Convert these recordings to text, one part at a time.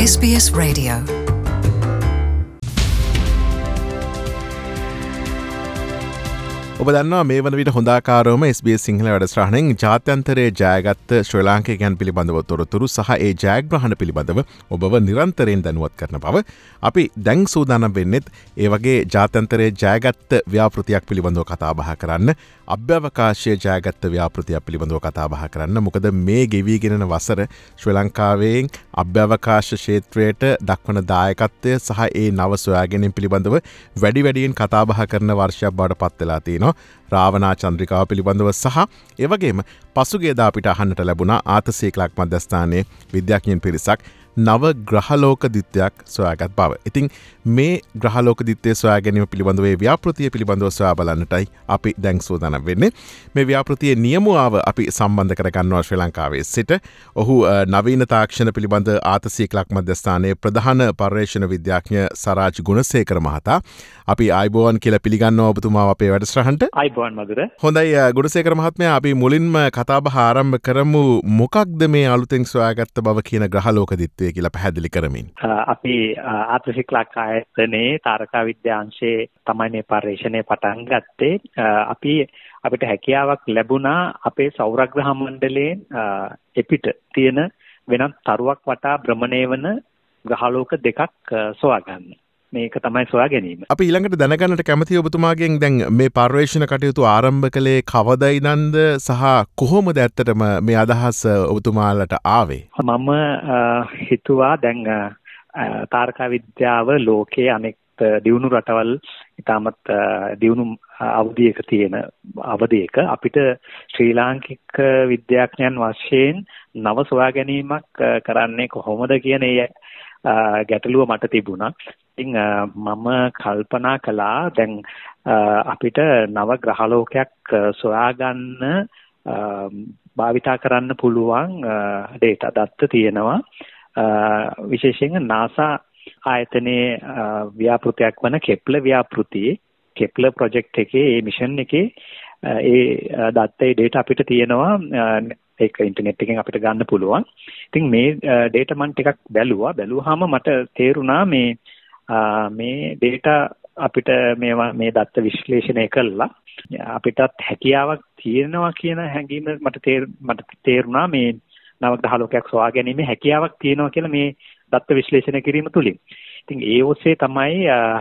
SBS Radio. ඔබ දන්නවා මේ වන විට හොඳාකාරවම SBS සිංහල වැඩසටහනෙන් ජාත්‍යන්තරයේ ජයගත් ශ්‍රී ලාංකිකයන් පිළිබඳව තොරතුරු සහ ඒ ජයග්‍රහණ පිළිබඳව ඔබව නිරන්තරයෙන් දැනුවත් කරන බව අපි දැන් සූදානම් වෙන්නෙත් ඒ වගේ ජාත්‍යන්තරයේ ජයගත් ව්‍යාපෘතියක් පිළිබඳව කතා බහ කරන්න, අභ්‍යවකාශයේ ජයගත් ව්‍යාපෘතියක් පිළිබඳව කතා බහ කරන්න. මොකද මේ ගෙවිගෙන වසර ශ්‍රී ලංකාවෙන් අභ්‍යවකාශ ක්ෂේත්‍රයට දක්වන දායකත්වය සහ ඒ නව සොයා ගැනීම පිළිබඳව වැඩියෙන් කතා බහ කරන වර්ෂයක් බවට පත් වෙලා තියෙනවා. රාවනා චන්ද්‍රිකාව පිළිබඳව සහ එවගේම පසුගියදා අපිට අහන්නට ලැබුණා ආතසීකලක් මධ්‍යස්ථානයේ විද්‍යාඥයන් පිරිසක් නව ග්‍රහලෝක දිත්වයක් සොයාගත් බව. ඉතින් මේ ග්‍රහලෝක දිත්වය සොයා ගැනීම පිළිබඳව ව්‍යාපෘතිය පිළිබඳව සොයා බලන්නටයි අපි දැන් සූදානම් වෙන්නේ. මේ ව්‍යාපෘතියේ නියමුවාව අපි සම්බන්ධ කරගන්නවා ශ්‍රී ලංකාවේ සිට. ඔහු නවීන තාක්ෂණ පිළිබඳ ආතසීකලක් මධ්‍යස්ථානයේ ප්‍රධාන පර්යේෂණ විද්‍යාඥ සරාජ් ගුණසේකර මහතා. අපි ආයිබෝවන් කියලා පිළිගන්නවා ඔබතුමාව අපේ වැඩසටහනට. ආයිබෝවන් මధుර. හොඳයි ගුණසේකර මහත්මයා, අපි මුලින්ම කතාබහ ආරම්භ කරමු. මොකක්ද මේ අලුතෙන් සොයාගත්ත බව කියන ග්‍රහලෝක දිත්වය කියලා පැහැදිලි කරමින්. අපි ආතසීකලක් ආයතනයේ තාරකා විද්‍යාංශයේ තමයි මේ පර්යේෂණය පටන් ගත්තේ. අපිට හැකියාවක් ලැබුණා අපේ සෞරග්‍රහ මණ්ඩලයේ එපිට තියෙන වෙනත් තරුවක් වටා භ්‍රමණය වන ග්‍රහලෝක දෙකක් සොයාගන්න. මේක තමයි සොයා ගැනීම. අපි ඊළඟට දැනගන්නට කැමතියි ඔබතුමාගෙන් දැන් මේ පර්යේෂණ කටයුතු ආරම්භ කළේ කවදයිනන්ද සහ කොහොමද ඇත්තටම මේ අදහස ඔබතුමාලට ආවේ? මම හිතුවා දැන් තාරකා විද්‍යාව ලෝකයේ අනෙක් දියුණු රටවල් ඉතාමත් දියුණු අවධියක තියෙන අවධියක අපිට ශ්‍රී ලාංකික විද්‍යාඥයන් වශයෙන් නව සොයා ගැනීමක් කරන්නේ කොහොමද කියන ගැටලුව මට තිබුණා. ඉතින් මම කල්පනා කළා දැන් අපිට නව ග්‍රහලෝකයක් සොයාගන්න භාවිතා කරන්න පුළුවන් ඩේටා දත්ත තියෙනවා. විශේෂයෙන් NASA ආයතනයේ ව්‍යාපෘතියක් වන කෙප්ලර් ව්‍යාපෘතියේ කෙප්ලර් ප්‍රොජෙක්ට් එකේ මේ මිෂන් එකේ ඒ දත්තේ ඩේටා අපිට තියෙනවා. ඒක ඉන්ටර්නෙට් එකෙන් අපිට ගන්න පුළුවන්. ඉතින් මේ ඩේටා මම ටිකක් බැලුවාම මට තේරුණා මේ ඩේටා අපිට මේ දත්ත විශ්ලේෂණය කළා අපිටත් හැකියාවක් තියෙනවා කියන හැඟීම මට තේරුණා. මේ නව ග්‍රහලෝකයක් සොයා ගැනීමේ හැකියාවක් තියෙනවා කියලා මේ දත්ත විශ්ලේෂණය කිරීම තුලින්. ඉතින් ඒ ඔස්සේ තමයි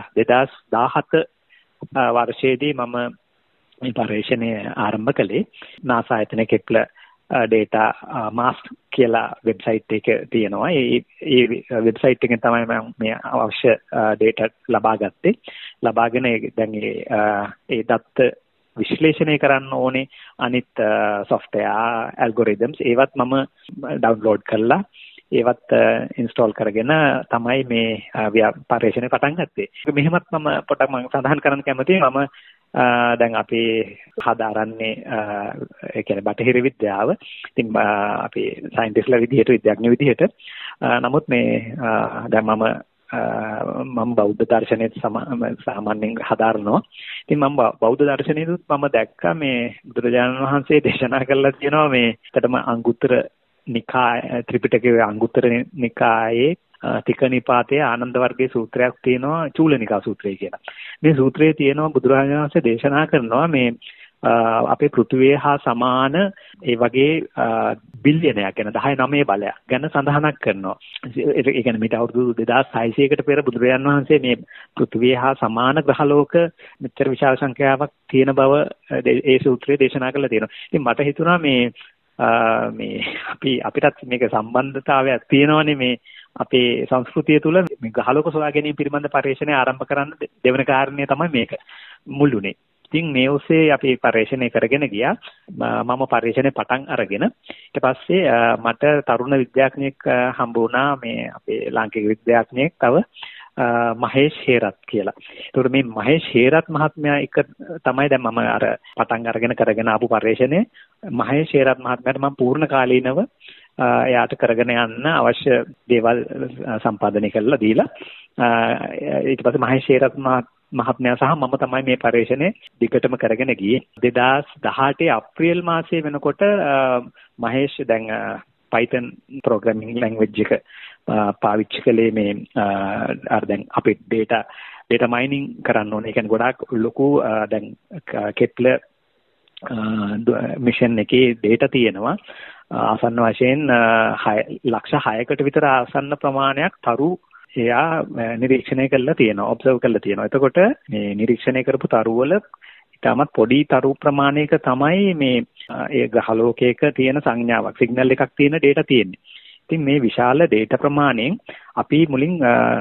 2017 වර්ෂයේදී මම මේ පර්යේෂණය ආරම්භ කළේ. NASA ආයතනයේ කෙප්ලර් ඩේටා මාස් කියලා වෙබ්සයිට් එක තියෙනවා. ඒ වෙබ්සයිට් එකෙන් තමයි මම මේ අවශ්‍ය ඩේටා ලබා ගත්තේ. ලබාගෙන දැන් ඒ දත්ත විශ්ලේෂණය කරන්න ඕනේ අනිත් software algorithms ඒවත් මම ඩවුන්ලෝඩ් කරලා ඒවත් ඉන්ස්ටෝල් කරගෙන තමයි මේ පර්යේෂණය පටන් ගත්තේ. මෙහෙමත් මම පොඩක් මම සඳහන් කරන්න කැමතියි. මම දැන් අපි හදාරන්නේ ඒ කියන්නේ බටහිර විද්‍යාව. ඉතින් අපි සයන්ටිස්ට්ලා විදිහට විද්‍යාඥයෝ විදිහට නමුත් මේ දැන් මම බෞද්ධ දර්ශනයත් සාමාන්‍යයෙන් හදාරනවා. ඉතින් මම බෞද්ධ දර්ශනයේත් මම දැක්කා මේ බුදුරජාණන් වහන්සේ දේශනා කළා තියෙනවා මේ ඇත්තටම අංගුත්තර නිකාය ත්‍රිපිටකයේ අංගුත්තර නිකායේ තික නිපාතයේ ආනන්ද වර්ගයේ සූත්‍රයක් තියෙනවා චූලනිකා සූත්‍රය කියලා. මේ සූත්‍රයේ තියෙනවා බුදුරජාණන් වහන්සේ දේශනා කරනවා මේ අපේ පෘථිවිය හා සමාන ඒ වගේ බිලියනයක් ගැන 19 බලයක් ගැන සඳහනක් කරනවා. ඒ කියන්නේ මේට අවුරුදු 2600කට පෙර බුදුරජාණන් වහන්සේ මේ පෘථිවිය හා සමාන ග්‍රහලෝක මෙච්චර විශාල සංඛ්‍යාවක් තියෙන බව ඒ සූත්‍රයේ දේශනා කරලා තියෙනවා. ඉතින් මට හිතුණා මේ අපිටත් මේක සම්බන්ධතාවයක් තියෙනවනේ මේ අපේ සංස්කෘතිය තුළ මේ ග්‍රහලෝක සොයා ගැනීම පිළිබඳ පර්යේෂණය ආරම්භ කරන්න දෙවන කාරණය තමයි මේක මුල්ුනේ. ඉතින් මේ ඔස්සේ අපි පර්යේෂණය කරගෙන ගියා. මම පර්යේෂණය පටන් අරගෙන ඊට පස්සේ මට තරුණ විද්‍යාඥයෙක් හම්බ වුණා මේ අපේ ලාංකික විද්‍යාඥයෙක් තව මහේෂ් හේරත් කියලා. ඒතකොට මේ මහේෂ් හේරත් මහත්මයා එක තමයි දැන් මම අර පටන් අරගෙන කරගෙන ආපු පර්යේෂණය. මහේෂ් හේරත් මහත්මයාට මම පූර්ණ කාලීනව එයාට කරගෙන යන්න අවශ්‍ය දේවල් සම්පාදනය කරලා දීලා ඊට පස්සේ මහේෂ් හේරත් මහත්මයා සහ මම තමයි මේ පර්යේෂණය දිගටම කරගෙන ගියේ. 2018 අප්‍රේල් මාසයේ වෙනකොට මහේෂ් දැන් Python programming language එක පාවිච්චි කළේ මේ අර දැන් අපේ data mining කරන්න ඕනේ. ඒ කියන්නේ ගොඩාක් ලොකු දැන් කෙප්ලර් මිෂන් එකේ data තියෙනවා. ආසන්න වශයෙන් ලක්ෂ 6කට විතර ආසන්න ප්‍රමාණයක් තරු එයා නිරීක්ෂණය කළා තියෙනවා, ඔබ්සර්ව් කළා තියෙනවා. එතකොට මේ නිරීක්ෂණය කරපු තරුවල ඉතාමත් පොඩි තරු ප්‍රමාණයක තමයි මේ ඒ ග්‍රහලෝකයක තියෙන සංඥාවක්, සිග්නල් එකක් තියෙන data තියෙන්නේ. ඉතින් මේ විශාල data ප්‍රමාණයෙන් අපි මුලින්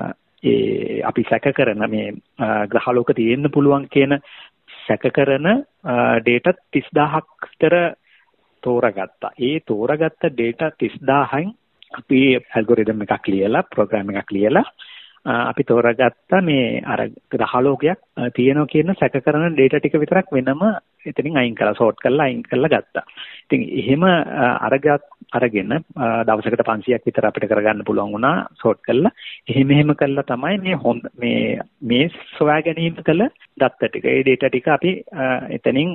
අපි සැක කරන මේ ග්‍රහලෝක තියෙන්න පුළුවන් කියන සැක කරන data 30000ක් විතර තෝරගත්තා. ඒ තෝරගත්ත data 30000න් අපි ඇල්ගොරිතම් එකක් ලියලා, ප්‍රෝග්‍රෑම් එකක් ලියලා අපි තෝරගත්ත මේ අර ග්‍රහලෝකයක් තියෙනවා කියන සැක කරන data ටික විතරක් වෙනම එතනින් අයින් කරලා, සෝට් කරලා අයින් කරලා ගත්තා. ඉතින් එහෙම අරගෙන දවසකට 500ක් විතර අපිට කරගන්න පුළුවන් වුණා සෝට් කරලා. එහෙම කළා තමයි මේ සොයා ගැනීම කළ දත්ත ටික, ඒ data ටික අපි එතනින්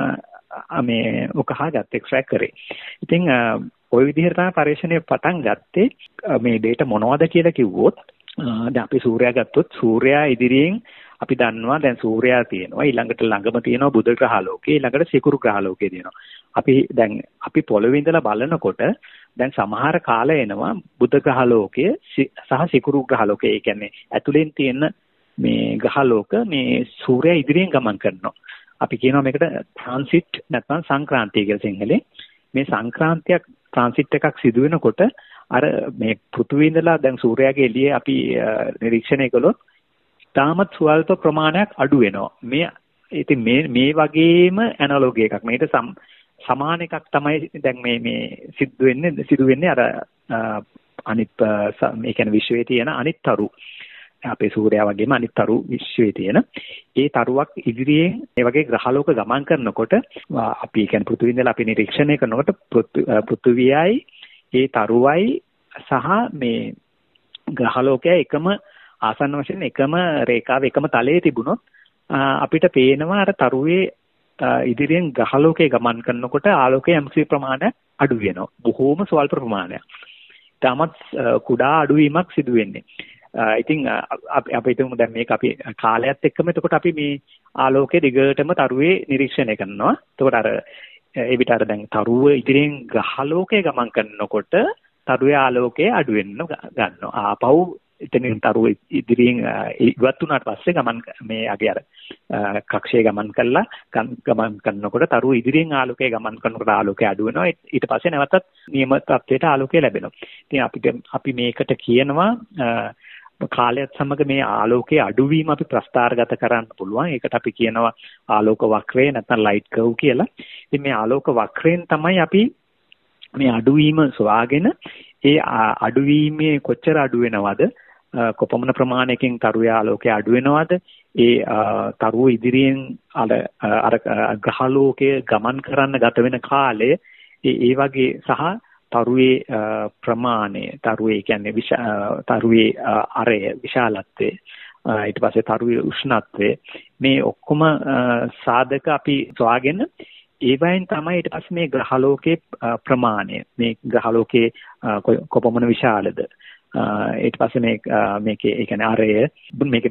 මේ උකහා ගත්ත, එක්ස්ට්‍රැක්ට් කරේ. ඉතින් ওই විදිහට තමයි පරීක්ෂණය පටන් ගත්තේ. මේ data මොනවද කියලා කිව්වොත්, දැන් අපි සූර්යයා ගත්තොත් සූර්යයා ඉදිරියෙන් අපි දන්නවා දැන් සූර්යයා තියෙනවා, ඊළඟට ළඟම තියෙනවා බුධ ග්‍රහලෝකේ, ඊළඟට සිකුරු ග්‍රහලෝකේ තියෙනවා. අපි පොළොවේ ඉඳලා බලනකොට දැන් සමහර කාල එනවා බුධ ග්‍රහලෝකය සහ සිකුරු ග්‍රහලෝකය, ඒ කියන්නේ ඇතුලෙන් තියෙන මේ ග්‍රහලෝක මේ සූර්යයා ඉදිරියෙන් ගමන් කරනවා. අපි කියනවා මේකට ට්‍රාන්සිට් නැත්නම් සංක්‍රාන්තිය කියලා සිංහලෙන්. මේ සංක්‍රාන්තියක් ට්‍රාන්සිට් එකක් සිදු වෙනකොට අර මේ පෘථුවිය ඉඳලා දැන් සූර්යාගේ එළියේ අපි නිරීක්ෂණය කළොත් තාමත් ස්වල්ප ප්‍රමාණයක් අඩු වෙනවා. ඉතින් මේ වගේම ඇනලොගි එකක්. මේකට සමාන එකක් තමයි දැන් මේ සිදු වෙන්නේ අර අනිත් මේ කියන්නේ විශ්වයේ තියෙන අනිත් තරු. අපේ සූර්යයා වගේම අනිත් තරු විශ්වයේ තියෙන ඒ තරුවක් ඉදිරියෙන් මේ වගේ ග්‍රහලෝක ගමන් කරනකොට අපි කියන්නේ පෘථිවිය ඉඳලා අපි නිරීක්ෂණය කරනකොට පෘථිවියයි ඒ තරුවයි සහ මේ ග්‍රහලෝකයයි එකම ආසන්න වශයෙන් එකම රේඛාවේ එකම තලයේ තිබුණොත් අපිට පේනවා අර තරුවේ ඉදිරියෙන් ග්‍රහලෝකයේ ගමන් කරනකොට ආලෝකයේ යම්කිසි ප්‍රමාණයක් අඩු වෙනවා. බොහෝම ස්වල්ප ප්‍රමාණයක්. තාමත් කුඩා අඩුවීමක් සිදු වෙන්නේ. ඉතින් අපි හිතමු දැන් මේක අපි කාලයත් එක්කම එතකොට අපි මේ ආලෝකයේ දිගටම තරුවේ නිරීක්ෂණය කරනවා. එතකොට අර ඒ විතර දැන් තරුව ඉදිරියෙන් ග්‍රහලෝකයේ ගමන් කරනකොට තරුවේ ආලෝකය අඩු වෙන්න ගන්නවා. ආපහු එතනින් තරුව ඉදිරියෙන් ඉවත් වුණාට පස්සේ මේ අගේ අර කක්ෂයේ ගමන් කරනකොට තරුව ඉදිරියෙන් ආලෝකයේ ගමන් කරනකොට ආලෝකය අඩු වෙනවා. ඊට පස්සේ නැවතත් නියම තත්ත්වයට ආලෝකය ලැබෙනවා. ඉතින් අපි මේකට කියනවා කාලයත් සමග මේ ආලෝකයේ අඩුවීම අපි ප්‍රස්ථාරගත කරන්න පුළුවන්. ඒකට අපි කියනවා ආලෝක වක්‍රය නැත්නම් ලයිට් කර්ව් කියලා. ඉතින් මේ ආලෝක වක්‍රයෙන් තමයි අපි මේ අඩුවීම සොයාගෙන ඒ අඩුවීමේ කොච්චර අඩු වෙනවද, කොපමණ ප්‍රමාණයකින් තරුවේ ආලෝකය අඩු වෙනවද, ඒ තරුව ඉදිරියෙන් අර ග්‍රහලෝකයේ ගමන් කරන්න ගත වෙන කාලය, ඒ වගේ සහ තරුවේ ප්‍රමාණය, තරුවේ කියන්නේ තරුවේ අරය විශාලත්වය, ඊට පස්සේ තරුවේ උෂ්ණත්වය, මේ ඔක්කොම සාධක අපි සොයාගෙන ඒවයින් තමයි ඊට පස්සේ මේ ග්‍රහලෝකයේ ප්‍රමාණය, මේ ග්‍රහලෝකයේ කොපමණ විශාලද, ඊට පස්සේ මේකේ ඒ කියන්නේ අරය, මේකේ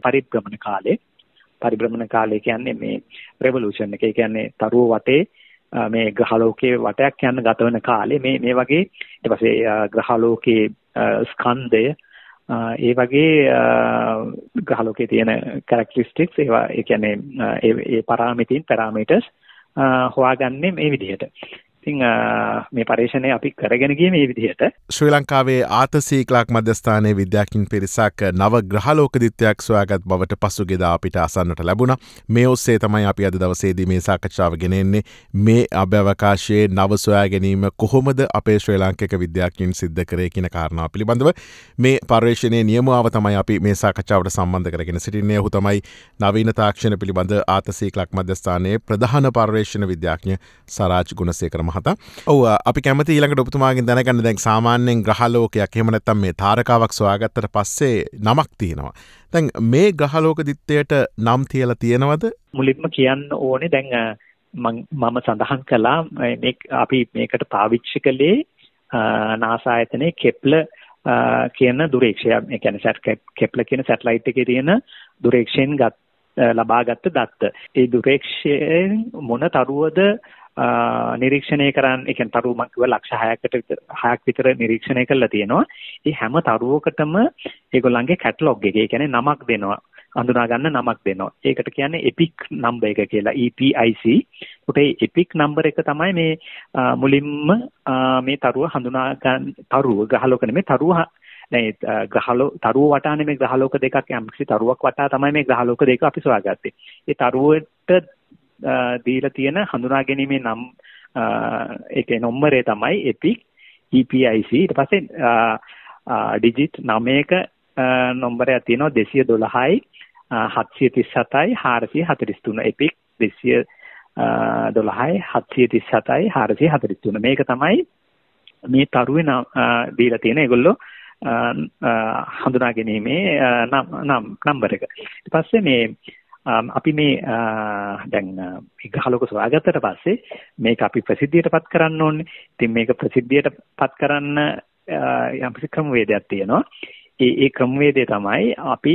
පරිභ්‍රමණ කාලය කියන්නේ මේ රෙවොලූෂන් එක. ඒ කියන්නේ තරුව වටේ මේ ග්‍රහලෝකයේ වටයක් යන ගත වෙන කාලේ මේ වගේ ඊට පස්සේ ග්‍රහලෝකයේ ස්කන්ධය, ඒ වගේ ග්‍රහලෝකයේ තියෙන කැරක්ටරිස්ටික්ස්, ඒවා ඒ කියන්නේ ඒ පැරාමීටර්ස් හොයාගන්නේ මේ විදිහට. ඉතින් මේ පරීක්ෂණය අපි කරගෙන ගියේ මේ විදිහට. ශ්‍රී ලංකාවේ ආතසීක්ලාක් මධ්‍යස්ථානයේ විද්‍යාඥයින් පිරිසක් නව ග්‍රහලෝක දිත්‍යයක් සොයාගත් බවට පසුගියදා අපිට අසන්නට ලැබුණා. මේ ඔස්සේ තමයි අපි අද දවසේදී මේ සාකච්ඡාව ගෙනෙන්නේ. මේ අභ්‍යවකාශයේ නව සොයා ගැනීම කොහොමද අපේ ශ්‍රී ලාංකික විද්‍යාඥයින් සිද්ධ කරේ කියන කාරණාව පිළිබඳව මේ පර්යේෂණයේ නියමාව තමයි අපි මේ සාකච්ඡාවට සම්බන්ධ කරගෙන සිටින්නේ. ඔහු තමයි නවීන තාක්ෂණ පිළිබඳ ආතසීක්ලාක් මධ්‍යස්ථානයේ ප්‍රධාන පර්යේෂණ විද්‍යාඥ සරාජ් ගුණසේකර මහතා. ඔව්, අපි කැමති ඊළඟට ඔබතුමාගෙන් දැනගන්න දැන් සාමාන්‍යයෙන් ග්‍රහලෝකයක් එහෙම නැත්නම් මේ තාරකාවක් සොයාගත්තට පස්සේ නමක් තියෙනවා. දැන් මේ ග්‍රහලෝක දිත්තයට නම් තියලා තියෙනවද? මුලින්ම කියන්න ඕනේ දැන් මම සඳහන් කළා අපි මේකට පාවිච්චි කළේ නාසා ආයතනයේ කෙප්ලර් කියන දුරේක්ෂය, ඒ කියන්නේ කෙප්ලර් කියන සැටලයිට් එකේ තියෙන දුරේක්ෂයෙන් ලබාගත් දත්ත. ඒ දුරේක්ෂයෙන් මොන තරුවද නිරීක්ෂණය කරන්න, ඒ කියන්නේ තරුව මම කිව්වා ලක්ෂ 6ක් විතර නිරීක්ෂණය කරලා තියෙනවා. ඒ හැම තරුවකටම ඒගොල්ලන්ගේ කැටලොග් එක, ඒ කියන්නේ නමක් දෙනවා, හඳුනා ගන්න නමක් දෙනවා. ඒකට කියන්නේ එපික් නම්බර් එක කියලා, EPIC. උටේ එපික් නම්බර් එක තමයි මේ මුලින්ම මේ තරුව හඳුනා ගන්න. තරුව ග්‍රහලෝක නෙමෙයි, තරුව තරුව වටා නෙමෙයි, ග්‍රහලෝක දෙකක්, යම්කිසි තරුවක් වටා තමයි මේ ග්‍රහලෝක දෙක අපි සොයාගත්තේ. ඒ තරුවට දීලා තියෙන හඳුනා ගැනීමේ නම් ඒකේ නම්බරේ තමයි EPIC. ඊට පස්සේ ඩිජිට් 9ක නම්බරයක් තියෙනවා 212යි 737යි 443. EPIC 212යි 737යි 443. මේක තමයි මේ තරුවේ දීලා තියෙන ඒගොල්ලෝ හඳුනා ගැනීමේ නම්බර එක. ඊට පස්සේ මේ අපි මේ දැන් ග්‍රහලෝක සොයාගත්තට පස්සේ මේක අපි ප්‍රසිද්ධියටපත් කරන්න ඕනේ. ඉතින් මේක ප්‍රසිද්ධියටපත් කරන්න යම් ක්‍රමවේදයක් තියෙනවා. ඒ ක්‍රමවේදය තමයි අපි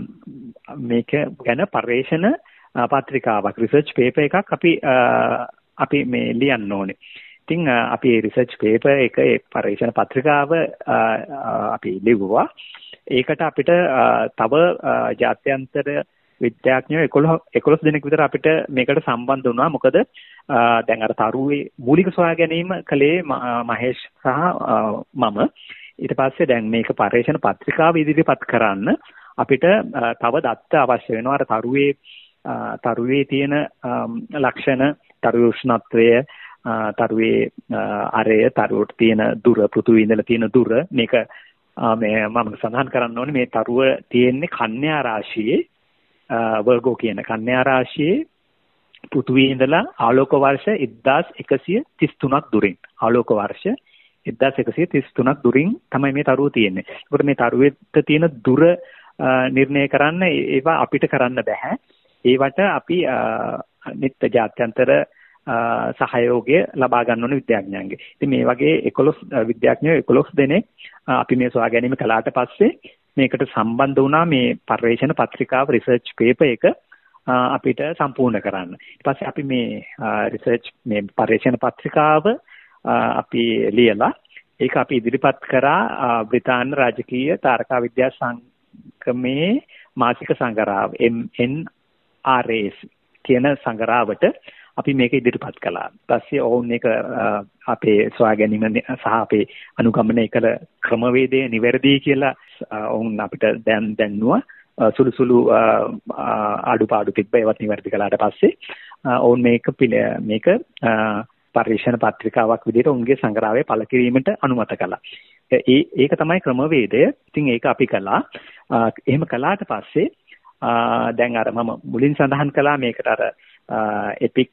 මේක ගැන පර්යේෂණ පත්‍රිකාවක්, රිසර්ච් පේපර් එකක් අපි මේ ලියන්න ඕනේ. ඉතින් අපි මේ රිසර්ච් පේපර් එක, ඒ පර්යේෂණ පත්‍රිකාව අපි ලිව්වා. ඒකට අපිට තව ජාත්‍යන්තර විද්‍යාඥයෝ 11 දෙනෙක් විතර අපිට මේකට සම්බන්ධ වුණා. මොකද දැන් අර තරුවේ මූලික සොයා ගැනීම කළේ මහේෂ් සහ මම. ඊට පස්සේ දැන් මේක පර්යේෂණ පත්‍රිකාව ඉදිරිපත් කරන්න අපිට තව දත්ත අවශ්‍ය වෙනවා. අර තරුවේ තියෙන ලක්ෂණ, තරුවේ උෂ්ණත්වය, තරුවේ අරය, තරුවට තියෙන දුර, පෘථුවිය ඉඳලා තියෙන දුර, මේක මම සඳහන් කරන්න ඕනේ. මේ තරුව තියෙන්නේ කන්‍යා රාශියේ, වර්ගෝ කියන කන්‍යා රාශියේ පෘථුවියේ ඉඳලා ආලෝක වර්ෂ 1133ක් දුරින්, ආලෝක වර්ෂ 1133ක් දුරින් තමයි මේ තරුව තියෙන්නේ. ඒකට මේ තරුවෙත් තියෙන දුර නිර්ණය කරන්න ඒවා අපිට කරන්න බෑ. ඒවට අපි නිත්‍ය ජාත්‍යන්තර සහයෝගය ලබා ගන්න ඕන විද්‍යාඥයන්ගේ. ඉතින් මේ වගේ 11 විද්‍යාඥයෝ 11 දෙනෙක් අපි මේ සොයා ගැනීම කළාට පස්සේ මේකට සම්බන්ධ වුණා. මේ පර්යේෂණ පත්‍රිකාව, රිසර්ච් පේපර් එක අපිට සම්පූර්ණ කරන්න. ඊට පස්සේ අපි මේ මේ පර්යේෂණ පත්‍රිකාව අපි ලියලා ඒක අපි ඉදිරිපත් කරා බ්‍රිතාන්‍ය රාජකීය තාරකා විද්‍යා සංගමේ මාසික සංගරාව MNRAS කියන සංගරාවට අපි මේක ඉදිරිපත් කළා. ඊපස්සේ ඔවුන් මේක අපේ සොයා ගැනීම සහ අපේ අනුගමනය කළ ක්‍රමවේදය නිවැරදි කියලා ඔවුන් අපිට දැන්නුවා. සුළු අඩුපාඩු තිබ්බ ඒවත් නිවැරදි කළාට පස්සේ ඔවුන් මේක පර්යේෂණ පත්‍රිකාවක් විදිහට උන්ගේ සංග්‍රහය පළ කිරීමට අනුමත කළා. ඒක තමයි ක්‍රමවේදය. ඉතින් ඒක අපි කළා. එහෙම කළාට පස්සේ දැන් අර මම මුලින් සඳහන් කළා මේකට අර EPIC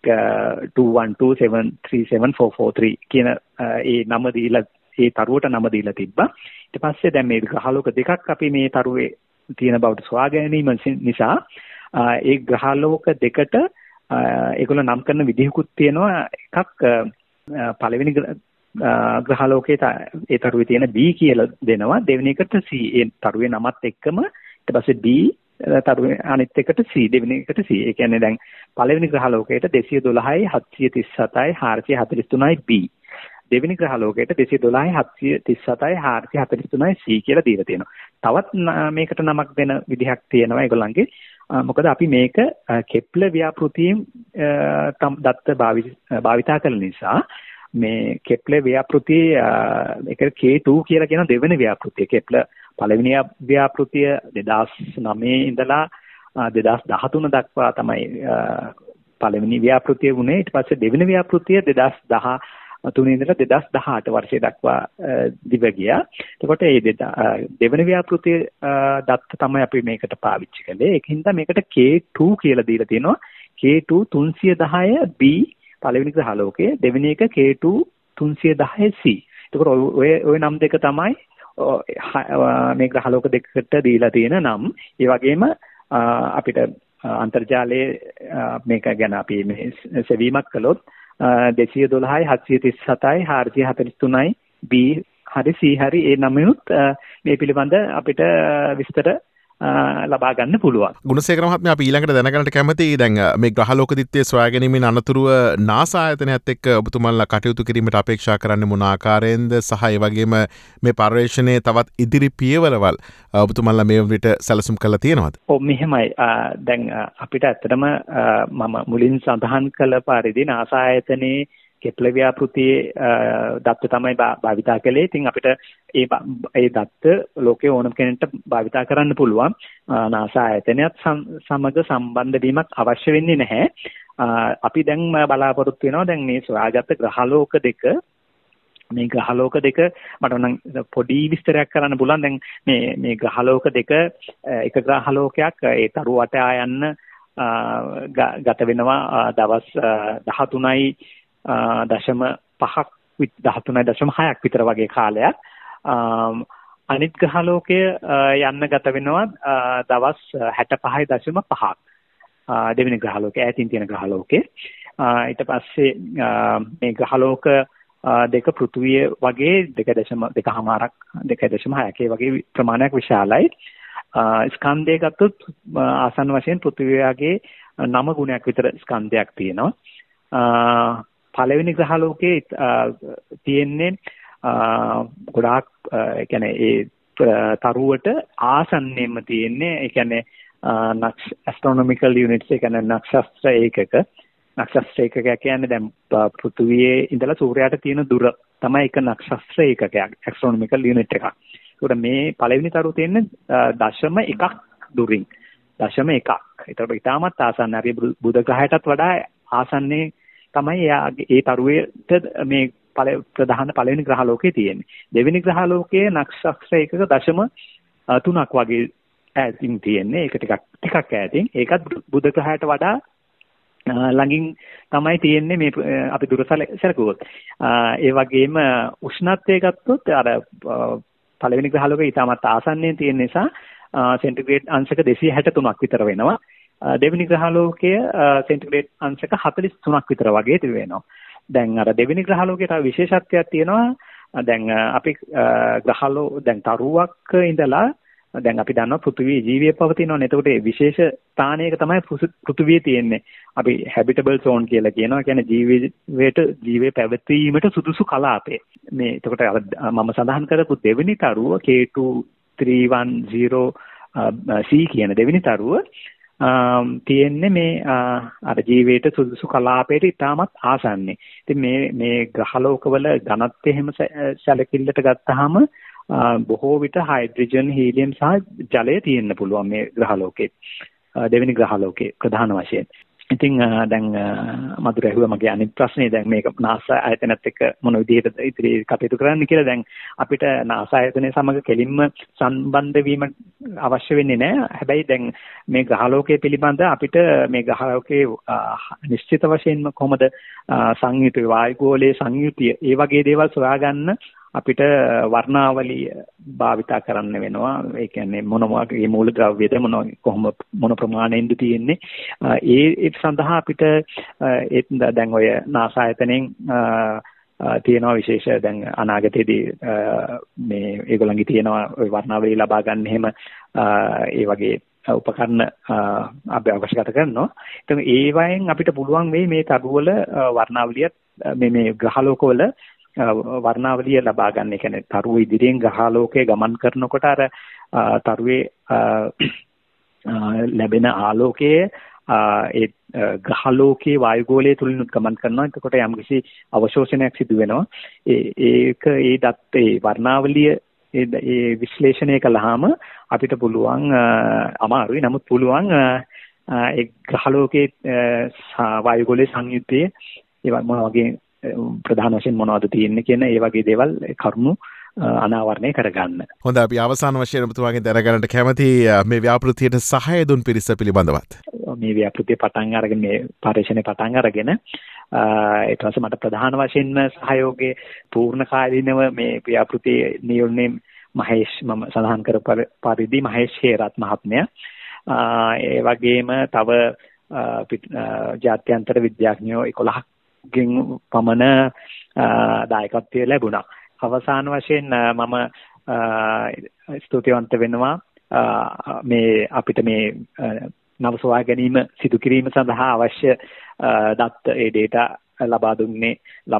212737443 කියන ඒ නම දීලා, ඒ තරුවට නම දීලා තිබ්බා. ඊට පස්සේ දැන් මේ ග්‍රහලෝක දෙකක් අපි මේ තරුවේ තියෙන බවට සොයා ගැනීම නිසා ඒ ග්‍රහලෝක දෙකට ඒගොල්ලෝ නම් කරන විදිහකුත් තියෙනවා. එකක් පළවෙනි ග්‍රහලෝකයේ ඒ තරුවේ තියෙන B කියලා දෙනවා. දෙවෙනි එකට C. ඒ තරුවේ නමත් එක්කම ඊට පස්සේ B, තරුවේ අනිත් එකට C, දෙවෙනි එකට C. ඒ කියන්නේ දැන් පළවෙනි ග්‍රහලෝකයට 212යි 737යි 443යි B. දෙවෙනි ග්‍රහලෝකයට 212යි 737යි 443යි C කියලා දීලා තියෙනවා. තවත් මේකට නමක් දෙන විදිහක් තියෙනවා ඒගොල්ලන්ගේ. මොකද අපි මේක කෙප්ලර් ව්‍යාපෘතියෙන් දත්ත භාවිතා කරන නිසා මේ කෙප්ලර් ව්‍යාපෘතිය ඒක K2 කියලා කියන දෙවෙනි ව්‍යාපෘතිය. කෙප්ලර් පළවෙනි ව්‍යාපෘතිය 2009 ඉඳලා 2013 දක්වා තමයි පළවෙනි ව්‍යාපෘතිය වුණේ. ඊට පස්සේ දෙවෙනි ව්‍යාපෘතිය 2013 ඉඳලා 2018 වර්ෂය දක්වා දිව ගියා. එතකොට මේ දෙවෙනි ව්‍යාපෘතිය දත්ත තමයි අපි මේකට පාවිච්චි කළේ. ඒකින්ද මේකට K2 කියලා දීලා තියෙනවා. K2 310B පළවෙනි ග්‍රහලෝකයේ, දෙවෙනි එක K2 310C. එතකොට ඔය නම් දෙක තමයි මේ ග්‍රහලෝක දෙකකට දීලා තියෙන නම්. ඒ වගේම අපිට අන්තර්ජාලයේ මේක ගැන අපි මේ සෙවීමක් කළොත් 212යි 737යි 443යි B හරි C හරි ඒ නමිනුත් මේ පිළිබඳ අපිට විස්තර ලබා ගන්න පුළුවන්. ගුණසේකර මහත්මයා අපි ඊළඟට දැනගන්නට කැමතියි දැන් මේ ග්‍රහලෝක දිත්තේ සොයා ගැනීමෙන් අනතුරුව නාසා ආයතනයත් එක්ක ඔබතුමන්ලා කටයුතු කිරීමට අපේක්ෂා කරන්නේ මොන ආකාරයෙන්ද සහ ඒ වගේම මේ පර්යේෂණයේ තවත් ඉදිරි පියවරවල් ඔබතුමන්ලා මේ විට සැලසුම් කරලා තියෙනවද? ඔව් මෙහෙමයි. දැන් අපිට ඇත්තටම මම මුලින් සඳහන් කළ පරිදි නාසා ආයතනයේ කෙප්ලර් ව්‍යාපෘතියේ දත්ත තමයි භාවිතා කළේ. ඉතින් අපිට ඒ දත්ත ලෝකයේ ඕනම කෙනෙක්ට භාවිතා කරන්න පුළුවන්. නාසා ආයතනයත් සමග සම්බන්ධ වීමක් අවශ්‍ය වෙන්නේ නැහැ. අපි දැන් බලාපොරොත්තු වෙනවා දැන් මේ සොයාගත්ත ග්‍රහලෝක දෙක මට නම් පොඩි විස්තරයක් කරන්න පුළුවන්. දැන් මේ ග්‍රහලෝක දෙක එක ග්‍රහලෝකයක් ඒ තරු වටා යන්න ගත වෙනවා දවස් 13යි 13.6ක් විතර වගේ කාලයක්. අනිත් ග්‍රහලෝකයේ යන්න ගත වෙනවා දවස් 65.5ක්. දෙවෙනි ග්‍රහලෝකයේ ඈතින් තියෙන ග්‍රහලෝකයේ. ඊට පස්සේ මේ ග්‍රහලෝක දෙක පෘථුවිය වගේ 2.6ක වගේ ප්‍රමාණයක් විශාලයි. ස්කන්ධය ගත්තොත් ආසන්න වශයෙන් පෘථුවියගේ 9 ගුණයක් විතර ස්කන්ධයක් තියෙනවා. පළවෙනි ග්‍රහලෝකයේ තියෙන්නේ ගොඩාක් ඒ කියන්නේ ඒ තරුවට ආසන්නයෙන්ම තියෙන්නේ ඒ කියන්නේ astronomical units ඒ කියන්නේ නක්ෂත්‍ර ඒකක. නක්ෂත්‍ර ඒකකයක් කියන්නේ දැන් පෘථුවියේ ඉඳලා සූර්යයාට තියෙන දුර තමයි එක නක්ෂත්‍ර ඒකකයක් astronomical unit එකක්. ඒකට මේ පළවෙනි තරුව තියෙන්නේ 0.1 දුරින් 0.1. ඒකට ඉතාමත් ආසන්න. හරි බුධ ග්‍රහයටත් වඩා ආසන්නේ තමයි ඒ තරුවේට මේ ප්‍රධාන පළවෙනි ග්‍රහලෝකයේ තියෙන්නේ. දෙවෙනි ග්‍රහලෝකයේ නක්ෂත්‍ර ඒකක 0.3ක් වගේ ඈතින් තියෙන්නේ. ඒක ටිකක් ඈතින්. ඒකත් බුධ ග්‍රහයට වඩා ළඟින් තමයි තියෙන්නේ මේ අපි දුර සැලකුවොත්. ඒ වගේම උෂ්ණත්වය ගත්තොත් අර පළවෙනි ග්‍රහලෝකයේ ඉතාමත් ආසන්නයෙන් තියෙන නිසා සෙන්ටිග්‍රේඩ් අංශක 263ක් විතර වෙනවා. දෙවෙනි ග්‍රහලෝකයේ සෙන්ටිග්‍රේඩ් අංශක 43ක් විතර වගේ තිබෙනවා. දැන් අර දෙවෙනි ග්‍රහලෝකයේ තව විශේෂත්වයක් තියෙනවා. දැන් අපි දැන් තරුවක් ඉඳලා දැන් අපි දන්නවා පෘථිවියේ ජීවිය පවතිනවනේ. එතකොට ඒ විශේෂ ස්ථානයක තමයි පෘථිවිය තියෙන්නේ. අපි හැබිටබල් සෝන් කියලා කියනවා. කියන්නේ ජීවයේ පැවතීමට සුදුසු කලාපය. මේ එතකොට මම සඳහන් කරපු දෙවෙනි තරුව K2310C කියන දෙවෙනි තරුව තියෙන්නේ මේ අර ජීවයට සුදුසු කලාපයට ඉතාමත් ආසන්නේ. ඉතින් මේ ග්‍රහලෝකවල ඝනත්වය එහෙම සැලකිල්ලට ගත්තාම බොහෝ විට හයිඩ්‍රජන් හීලියම් සහ ජලය තියෙන්න පුළුවන් මේ ග්‍රහලෝකේ. දෙවෙනි ග්‍රහලෝකේ ප්‍රධාන වශයෙන්. ඉතින් දැන් මధుර ඇහුවා මගේ අනිත් ප්‍රශ්නේ දැන් මේක නාසා ආයතනත් එක්ක මොන විදිහටද ඉතිරි කටයුතු කරන්න කියලා. දැන් අපිට නාසා ආයතනය සමග කෙලින්ම සම්බන්ධ වීම අවශ්‍ය වෙන්නේ නැහැ. හැබැයි දැන් මේ ග්‍රහලෝකයේ පිළිබඳ අපිට මේ ග්‍රහලෝකයේ නිශ්චිත වශයෙන්ම කොහොමද සංයුත වායුගෝලයේ සංයුතිය ඒ වගේ දේවල් සොයාගන්න අපිට වර්ණාවලිය භාවිතා කරන්න වෙනවා. ඒ කියන්නේ මොන වගේ මූලද්‍රව්‍යද මොන ප්‍රමාණයෙන්ද තියෙන්නේ. ඒ සඳහා අපිට දැන් ඔය නාසා ආයතනයෙන් තියෙනවා විශේෂ දැන් අනාගතයේදී මේ ඒගොල්ලන්ගේ තියෙනවා ඔය වර්ණාවලිය ලබා ගන්න එහෙම ඒ වගේ උපකරණ අපි අවශ්‍යකත කරනවා. ඉතින් ඒ වයින් අපිට පුළුවන් වෙයි මේ තරුවල වර්ණාවලිය මේ ග්‍රහලෝකවල වර්ණාවලිය ලබා ගන්න. ඒ කියන්නේ තරුව ඉදිරියෙන් ග්‍රහලෝකයේ ගමන් කරනකොට අර තරුවේ ලැබෙන ආලෝකයේ ඒ ග්‍රහලෝකයේ වායුගෝලයේ තුලින් ගමන් කරනවා. එතකොට යම්කිසි අවශෝෂණයක් සිදු වෙනවා. ඒ වර්ණාවලිය ඒ විශ්ලේෂණය කළාම අපිට පුළුවන් අමාරුයි නමුත් පුළුවන් ඒ ග්‍රහලෝකයේ වායුගෝලයේ සංයුත්තේ ඒ වගේ ප්‍රධාන වශයෙන් මොනවද තියෙන්නේ කියන ඒ වගේ දේවල් කරුණු අනාවරණය කරගන්න. හොඳයි අපි අවසාන වශයෙන් ඔබතුමාගෙන් දැනගන්නට කැමති මේ ව්‍යාපෘතියට සහාය දුන් පිරිස පිළිබඳවත්. මේ ව්‍යාපෘතිය පටන් අරගෙන මේ පරිශ්‍රණය පටන් අරගෙන ඊට පස්සේ මට ප්‍රධාන වශයෙන්ම සහයෝගයේ පූර්ණ කාලීනව මේ ව්‍යාපෘතියේ නියෝජනයේ මහේෂ් මම සඳහන් කරපු පරිදි මහේෂ් හේරත් මහත්මයා ඒ වගේම තව ජාත්‍යන්තර විද්‍යාඥයෝ 11 ගෙන් පමණ දායකත්වය ලැබුණා. අවසාන වශයෙන් මම ස්තුතිවන්ත වෙනවා මේ අපිට මේ නව සොයා ගැනීම සිදු කිරීම සඳහා අවශ්‍ය දත්ත ඒ data ලබා දුන්නේ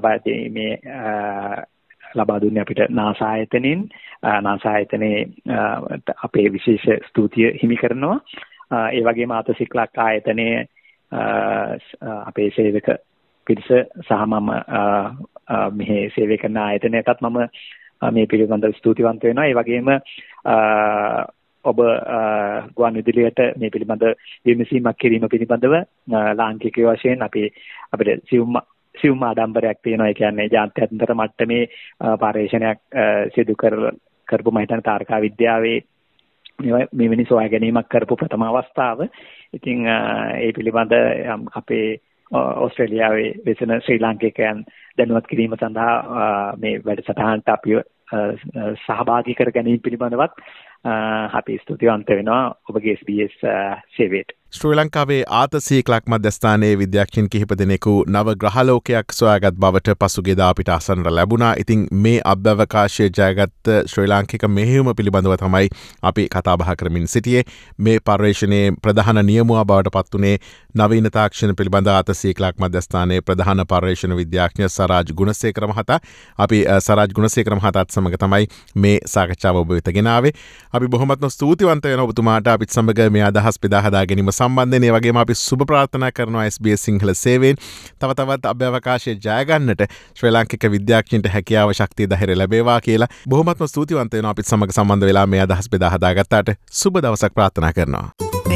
අපිට නාසා ආයතනයේ අපේ විශේෂ ස්තුතිය හිමි කරනවා. ඒ වගේම ආතසික්ලක් ආයතනයේ අපේ සේවක පිරිස සහ මම මෙහි සේවය කරන ආයතනයටත් මම මේ පිළිබඳව ස්තුතිවන්ත වෙනවා. ඒ වගේම ඔබ ගුවන් විදුලියට මේ පිළිබඳ විමසීමක් කිරීම පිළිබඳව ලාංකිකයෝ වශයෙන් අපිට සියුම් ආඩම්බරයක් තියෙනවා. ඒ කියන්නේ ජාත්‍යන්තර මට්ටමේ පර්යේෂණයක් සිදු කරපු මම හිතන්නේ තාරකා විද්‍යාවේ මෙවැනි සොයා ගැනීමක් කරපු ප්‍රථම අවස්ථාව. ඉතින් ඒ පිළිබඳ අපේ ඕස්ට්‍රේලියාවේ වෙසෙන ශ්‍රී ලාංකිකයන් දැනුවත් කිරීම සඳහා මේ වැඩසටහනට අපිව සහභාගී කර ගැනීම පිළිබඳවත් අපි ස්තුතිවන්ත වෙනවා ඔබගේ SBS සේවයට. ශ්‍රී ලංකාවේ ආතසීක්ලක් මධ්‍යස්ථානයේ විද්‍යාඥයින් කිහිප දෙනෙකු නව ග්‍රහලෝකයක් සොයාගත් බවට පසුගියදා අපිට අසන්නට ලැබුණා. ඉතින් මේ අභ්‍යවකාශයේ ජයගත් ශ්‍රී ලාංකික මෙහෙයුම පිළිබඳව තමයි අපි කතා බහ කරමින් සිටියේ. මේ පර්යේෂණයේ ප්‍රධාන නියමුවා බවට පත් වුණේ නවීන තාක්ෂණ පිළිබඳ ආතසීක්ලක් මධ්‍යස්ථානයේ ප්‍රධාන පර්යේෂණ විද්‍යාඥ සරාජ් ගුණසේකර මහතා. අපි සරාජ් ගුණසේකර මහතාත් සමග තමයි මේ සාකච්ඡාව ඔබ වෙත ගෙනාවේ. අපි බොහොමත්ම ස්තුතිවන්ත වෙනවා ඔබතුමාට අපිත් සමග මේ අදහස් බෙදා හදා ගැනීම සම්බන්ධයෙන්. ඒ වගේම අපි සුබ ප්‍රාර්ථනා කරනවා SBS සිංහල සේවයෙන් තව තවත් අභ්‍යවකාශයේ ජය ගන්නට ශ්‍රී ලාංකික විද්‍යාඥයින්ට හැකියාව ශක්තිය ධෛර්යය ලැබේවා කියලා බොහොමත්ම ස්තුතිවන්ත වෙනවා අපිත් සමග සම්බන්ධ වෙලා මේ අදහස් බෙදා හදාගත්තාට. සුබ දවසක් ප්‍රාර්ථනා කරනවා.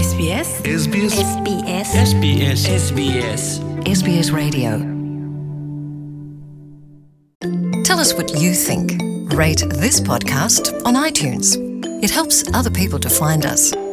SBS Radio. Tell us what you think. Rate this podcast on iTunes. It helps other people to find us.